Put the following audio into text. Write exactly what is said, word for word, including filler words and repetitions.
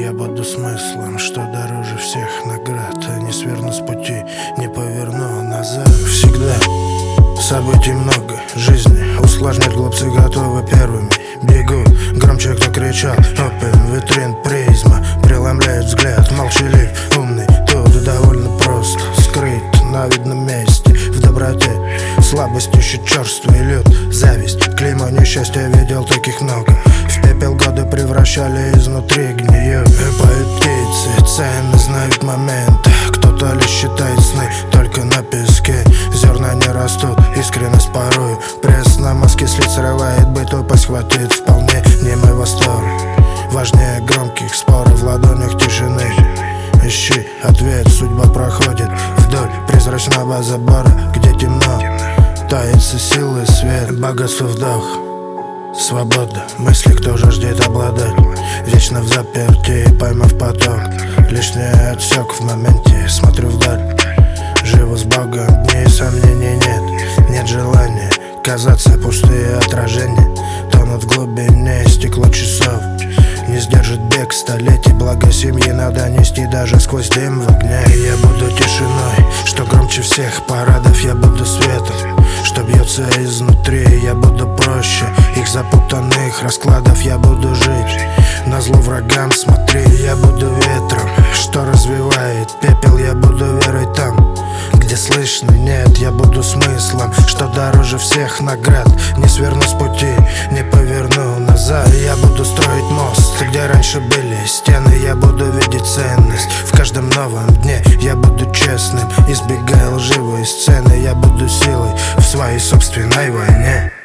я буду смыслом, что дороже всех наград. Не сверну с пути, не поверну назад. Всегда событий много, жизни усложнять глупцы готовы первыми. Бегут громче, кто кричал. Open витрин призма преломляет взгляд. Молчалив, умный, тут довольно просто. Скрыт на видном месте, в доброте. Слабость ищет черствый лед. Зависть, клеймо несчастья, видел таких много. В пепел годы превращали изнутри гниют. Поют птицы, цены знают момент. Кто-то лишь считает сны только на песке. Зерна не растут, искренность порою пресно, мозги след срывает, бы тупость хватит вполне. Немой восторг важнее громких споров, в ладонях тишины. Ищи ответ, судьба проходит вдоль призрачного забора, где темно, таится силы свет. Богатство вдох, свобода, мысли, кто жаждет обладать. Вечно в заперти, поймав поток, лишний отсек в моменте, смотрю вдаль. Живу с Богом, дней сомнений нет. Нет желания казаться пустые отражения. Тонут в глубине стекло часов. Не сдержит бег столетий, благо семьи надо нести даже сквозь дым в огне. Я буду тишиной, что громче всех парадов. Я буду светом, что бьется изнутри. Я буду проще их запутанных раскладов. Я буду жить назло врагам, смотри. Я буду ветром, что развивает пепел. Я буду верой там, где слышно нет. Я буду смыслом, что дороже всех наград. Не сверну с пути, не поверну назад. Я буду строить мост, где раньше были стены. Я буду видеть ценность в каждом новом дне. Я буду честным, избегая лживой сцены. Я буду силой в своей собственной войне.